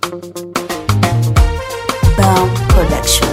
Bound Production.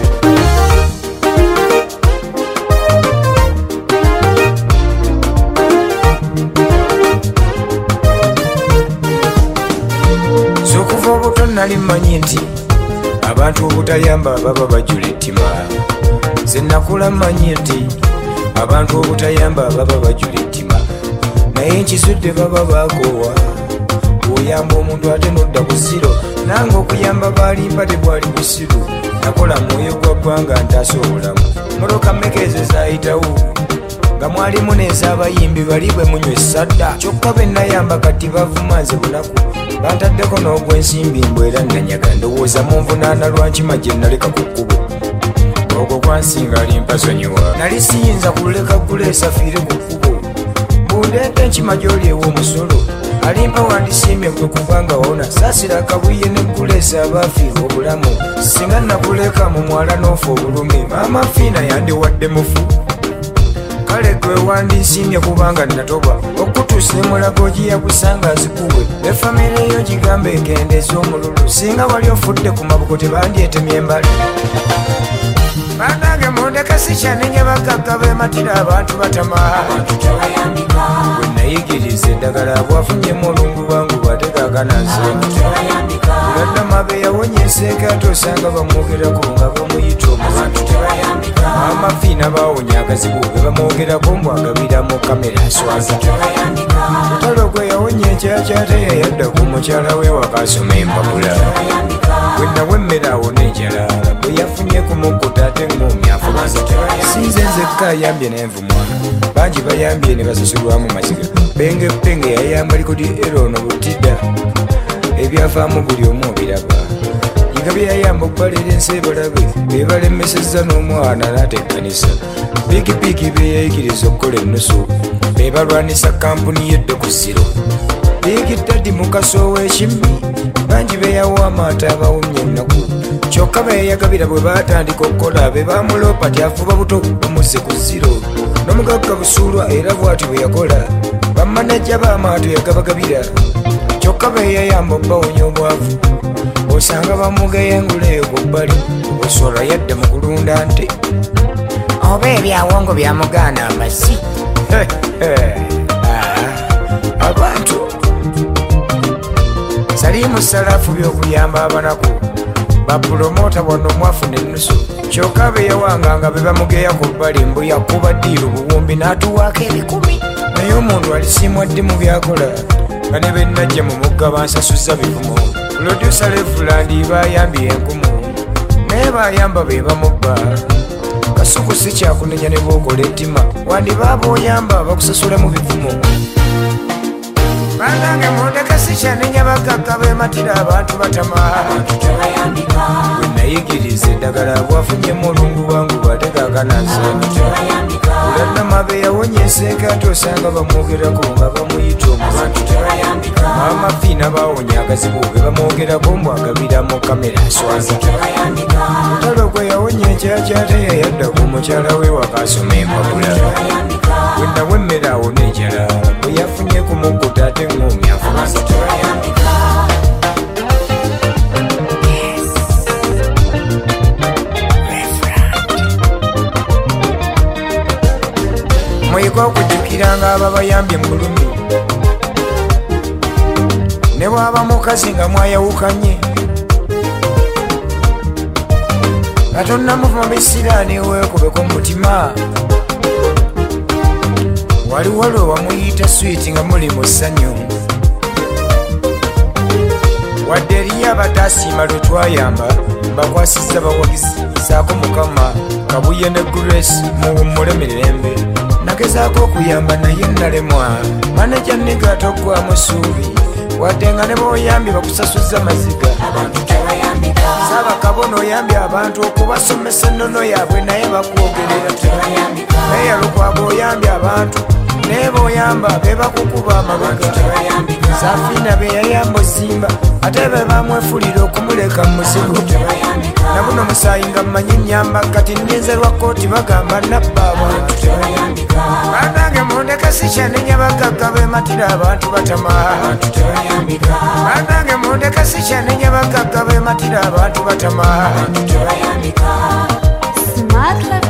Sokuva obuto nali mmanyi nti abantu obutayamba baba bajula ettima. Nze nakula mmanyi nti abantu obutayamba baba bajula ettima. Naye nkisudde baba bakoowa bw'oyamba omuntu ate nodda ku ziro. Nange okuyamba balimba tebwali busiru. Nakola mwoyo gwa ggwanga ntaasa obulamu. Mmotoka mmeka ezo zaayitawo nga mwalimu n'ez'abayimbi bali bwe munywa essadda. Kyokka be nayamba kati bavuma nze bunaku. Bantaddeko n'ogw'ensimbi mbwera nanyaga. Ndowooza munvunaana lwankima gye naleka ku kkubo. Ogwo gwansinga alimpa sonyiwa. Nali siyinza kuleka kuleesa fiire ku kkubo. Mbundeeta enkima gy'oli ew'omusolo. Alimpa wandisiimye gwe kubanga wona. Saasira kabuye ne kuleesa abaafiirwa obulamu. Singa nakuleka mu mwala n'ofa obulumi. Maama Fiina yandiwadde mufu. Kale gwe wandisiimye kubanga natoba. Okutuusa emulago ogiyagusanga azikuwe. Efamire yo gigambe egendeza omululu. Singa wali ofudde ku mabuko tebandyetemye embali. Banange mundeka sikyanenya bagagga beematira abantu batama. Gwe nayigiriza eddagala bwafunyemu olungu bangu bwategaganaze. Ladda mabe yawonya enseeka ate osanga bamwogerako nga bamuyita omuzibu. Maama Fiina bawonya akazibu ge bamwogerako mbwagabira mu kamera aswaza. Mutalo gwe yawonya ekyakyate yayadda ku mukyala we wakasoma empapula. Bwe nawemmera awo n'enjala bwe yafunye ku mukkuta ate ng'omya afumaza. Sinze nzekka ayambye n'envumwa. Bangi bayambye ne basasulwamu maziga. Penge yayamba likodi erono butidda. Ebyavaamu buli omu obiraba. Yiga bye yayamba okubalira ensi ebalabe. Be balemesezza n'omwana n'atekkanisa. Pikipiki bye yayigiriza okukola ennusu. Be balwanisa kampuni y'edde ku ziro. Big Daddy mukaso w'ekimmi. Bangi be yawa amata abawumya ennaku. Kyokka be yagabira bwe baatandika okukola be bamulopa tyafuba buto bamuzze ku ziro. N'omugagga Busuulwa era bw'ati bwe yakola. Bammanajja b'amaato yagabagabira. Kyokka be yayamba obbawonya obwavu. Osanga bamugeyengula eyo ku bbali. Osora yadda mu kulunda nte. Oba ebyawongo byamugaana amasi. Abantu salimu salaafu by'okuyamba abanaku. Bapulomota wano mwafuna ennusu. Kyokka be yawanganga be bamugeya ku bbali mbu yakuba ddiiru buwumbi n'atuwaako ebikumi. Naye omuntu alisiimwa ddi mu byakola. Nga ne bennajja mu mugga bansasuzza bivumo. Producer Levulandi bayambye enkumu. Naye bayamba be bamubba. Kasuku si kyakunenya ne bw'okola ettima. Wandibaaba oyamba bakusasula mu bivumo. Banange mundeka sikyanenya bagagga beematira abantu batama. Gwe nayigiriza eddagala bwafunyemu olungu bangu bwategaganaze. Ladda mabe yawonya enseeka ate osanga bamwogerako nga bamuyita omuzibu. Maama Fiina bawonya akazibu ge bamwogerako mbwagabira mu kamera aswaza. Mutalo gwe yawonya ekyakyate yayadda ku mukyala we wakasoma empapula. Bwe nawemmera awo n'enjala bwe yafunye ku mukkuta ate ng'omya afumaza. Muyige okujjukiranga abo bayambye mu bulumi. Ne bw'aba mukazi nga mwayawukanye. Nga tonnamuvuma bisiraani weekubeko mu mutima. Waliwo lwe wamuyita switi nga muli mu ssanyu. Wadde eriyo abatasiima lwe twayamba bakwasizza bawagizi. Saako Mukama Kabuye ne Grace muwummule mirembe. Nagezaako okuyamba naye nalemwa. Maneja nniga toggwamu ssuubi. Wadde nga ne b'oyambye bakusasuzza maziga. Ssaabakabona oyambye abantu okubasomesa ennono yaabwe naye bakwogerera. Naye Lukwago oyambye abantu naye b'oyamba be bakukuba amabega. Saafiina be yayamba ozimba ate be bamwefulira okumuleka mu muzigo. Nabuno musaayi nga mmanyi nnyamba kati nninze lwa kkooti bagamba nabba abantu. Banange mundeka sikyanenya bagagga beematira abantu batama. Banange mundeka sikyanenya bagagga bematira abantu batama Smart Life